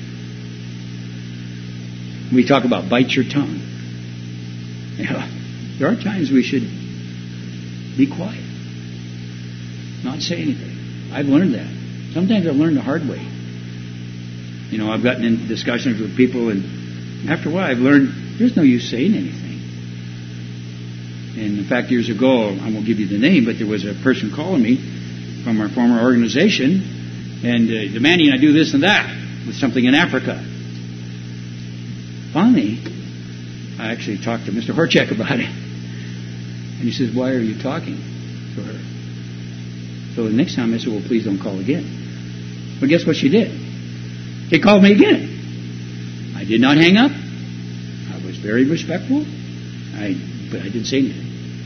We talk about bite your tongue. You know, there are times we should be quiet, not say anything. I've learned that. Sometimes I've learned the hard way. You know, I've gotten in discussions with people, and after a while I've learned there's no use saying anything. And in fact, years ago, I won't give you the name, but there was a person calling me from our former organization and uh, demanding I do this and that with something in Africa. Finally, I actually talked to Mister Horchak about it. And he says, why are you talking to her? So the next time I said, well, please don't call again. Well, guess what she did? She called me again. I did not hang up. I was very respectful. I, but I didn't say anything.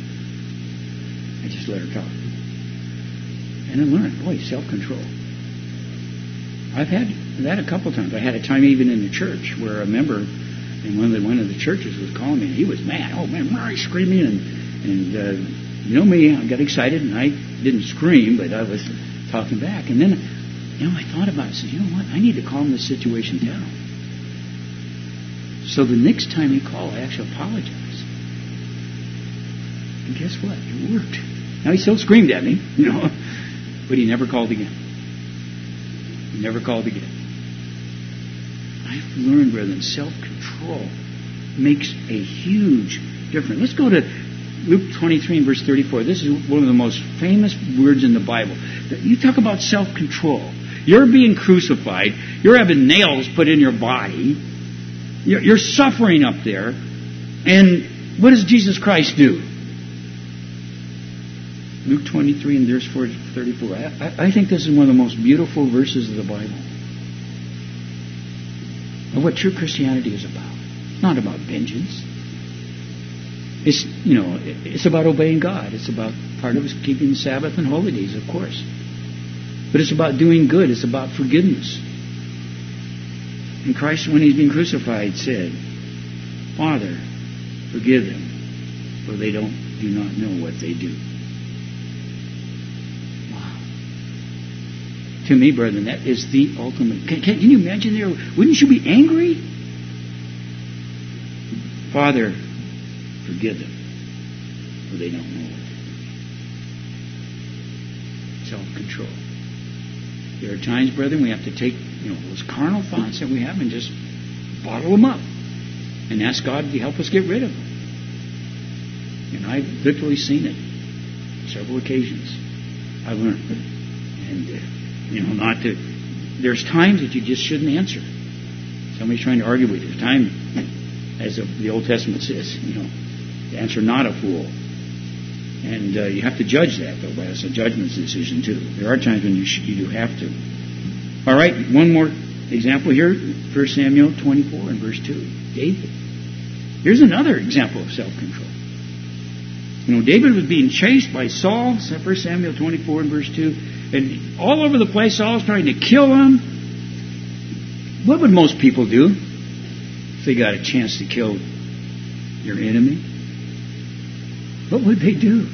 I just let her talk. And I learned, boy, self-control. I've had that a couple times. I had a time even in the church where a member in one of the, one of the churches was calling me, and he was mad. Oh, man, why are you screaming? And, and uh, you know me, I got excited, and I didn't scream, but I was talking back. And then, you know, I thought about it. I said, you know what? I need to calm this situation down. So the next time he called, I actually apologized. And guess what? It worked. Now, he still screamed at me, you know, but he never called again. He never called again. I've learned, brethren, self-control makes a huge difference. Let's go to Luke twenty-three and verse thirty-four. This is one of the most famous words in the Bible. You talk about self-control. You're being crucified. You're having nails put in your body. You're, you're suffering up there. And what does Jesus Christ do? Luke twenty-three and verse thirty-four. I, I think this is one of the most beautiful verses of the Bible. Of what true Christianity is about. Not about vengeance. It's, you know, it's about obeying God. It's about, part of it is keeping the Sabbath and holy days, of course. But it's about doing good. It's about forgiveness. And Christ, when He's being crucified, said, Father, forgive them, for they don't do not know what they do. Wow. To me, brethren, that is the ultimate. Can, can, can you imagine there? Wouldn't you be angry? Father, forgive them, for they don't know what they do. Self-control. There are times, brethren, we have to take, you know, those carnal thoughts that we have and just bottle them up and ask God to help us get rid of them. And I've literally seen it on several occasions. I've learned. And, uh, you know, not to... There's times that you just shouldn't answer. Somebody's trying to argue with you. There's time, as the Old Testament says, you know, to answer not a fool. And uh, you have to judge that, though. That's a judgment decision, too. There are times when you, sh- you do have to. All right, one more example here. First Samuel twenty-four and verse two. David. Here's another example of self-control. You know, David was being chased by Saul. First Samuel twenty-four and verse two. And all over the place, Saul's trying to kill him. What would most people do if they got a chance to kill your enemy? What would they do?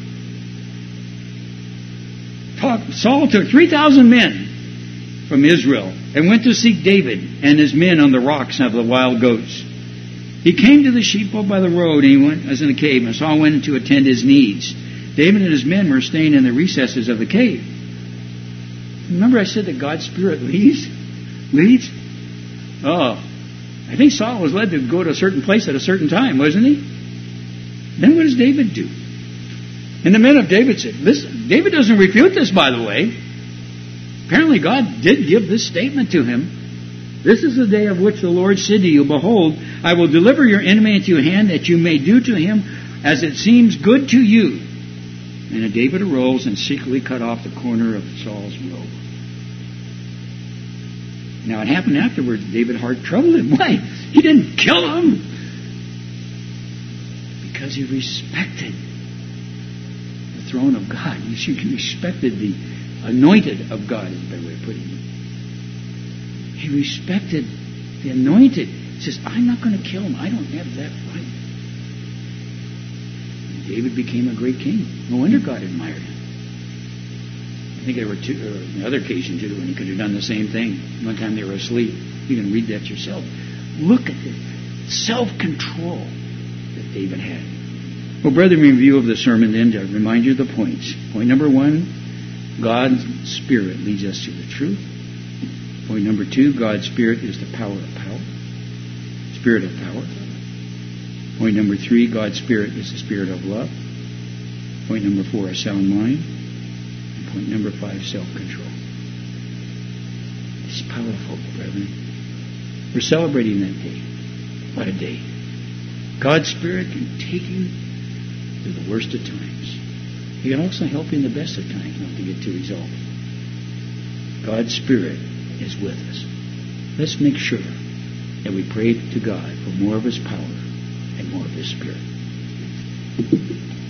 Saul took three thousand men from Israel and went to seek David and his men on the rocks of the wild goats. He came to the sheepfold by the road, and he went as in a cave, and Saul went in to attend his needs. David and his men were staying in the recesses of the cave. Remember I said that God's Spirit leads? Leads? Oh, I think Saul was led to go to a certain place at a certain time, wasn't he? Then what does David do? And the men of David said, listen, David doesn't refute this, by the way. Apparently God did give this statement to him. This is the day of which the Lord said to you, behold, I will deliver your enemy into your hand, that you may do to him as it seems good to you. And David arose and secretly cut off the corner of Saul's robe. Now it happened afterwards. David's heart troubled him. Why? He didn't kill him. Because he respected the throne of God. He respected the anointed of God, is a better way of putting it. He respected the anointed. He says, I'm not going to kill him. I don't have that right. And David became a great king. No wonder God admired him. I think there were two, or another occasion too, when he could have done the same thing. One time they were asleep. You can read that yourself. Look at the self-control that David had. Well, brethren, in review of the sermon then, to remind you of the points. Point number one, God's Spirit leads us to the truth. Point number two, God's Spirit is the power of power. Spirit of power. Point number three, God's Spirit is the Spirit of love. Point number four, a sound mind. And point number five, self-control. It's powerful, brethren. We're celebrating that day. What a day. God's Spirit can take you through the worst of times. He can also help you in the best of times not to get too exalted. God's Spirit is with us. Let's make sure that we pray to God for more of His power and more of His Spirit.